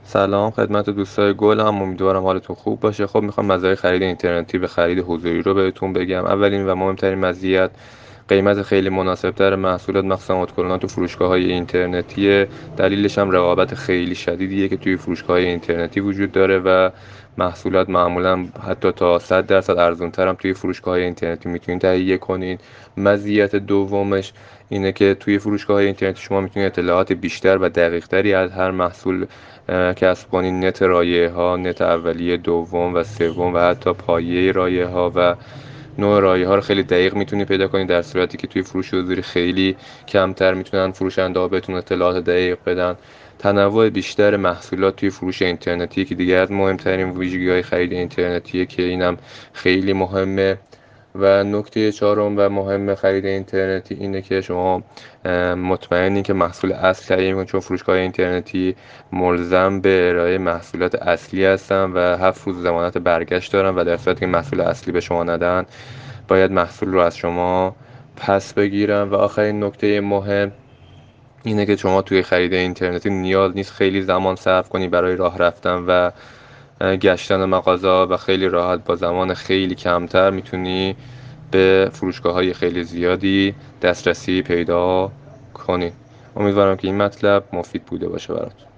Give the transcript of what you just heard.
سلام خدمت دوستای گلم، امیدوارم حالتون خوب باشه. خب میخوام مزایای خرید اینترنتی به خرید حضوری رو بهتون بگم. اولین و مهمترین مزیت قیمت خیلی مناسبتر محصولات مخصوصا اتکلونات تو فروشگاه‌های اینترنتیه. دلیلش هم رقابت خیلی شدیدیه که توی فروشگاه‌های اینترنتی وجود داره و محصولات معمولا حتی تا 100% ارزان‌تر هم توی فروشگاه‌های اینترنتی میتونید تهیه کنید. مزیت دومش اینه که توی فروشگاه‌های اینترنتی شما میتونید اطلاعات بیشتر و دقیق‌تری از هر محصول کسب کنید. نت رایحه‌ها، نت اولیه، دوم و سوم و حتی پایه رایحه‌ها و نوع رایحه‌ها رو خیلی دقیق میتونید پیدا کنید، در صورتی که توی فروش حضوری خیلی کمتر میتونن فروشنده‌ها بهتون اطلاعات دقیق بدن. تنوع بیشتر محصولات توی فروش اینترنتی که دیگه از مهمترین ویژگی‌های خرید اینترنتیه که اینم خیلی مهمه. و نکته چهارم و مهم خرید اینترنتی اینه که شما مطمئنی که محصول اصل تهیه می‌کنید، چون فروشگاه اینترنتی ملزم به ارائه محصولات اصلی هستن و 7 روز ضمانت برگشت دارن و در صورتی که محصول اصلی به شما ندن باید محصول رو از شما پس بگیرن. و آخرین نکته مهم اینه که شما توی خرید اینترنتی نیاز نیست خیلی زمان صرف کنی برای راه رفتن و گشتن مغازه و خیلی راحت با زمان خیلی کمتر میتونی به فروشگاه‌های خیلی زیادی دسترسی پیدا کنی. امیدوارم که این مطلب مفید بوده باشه برات.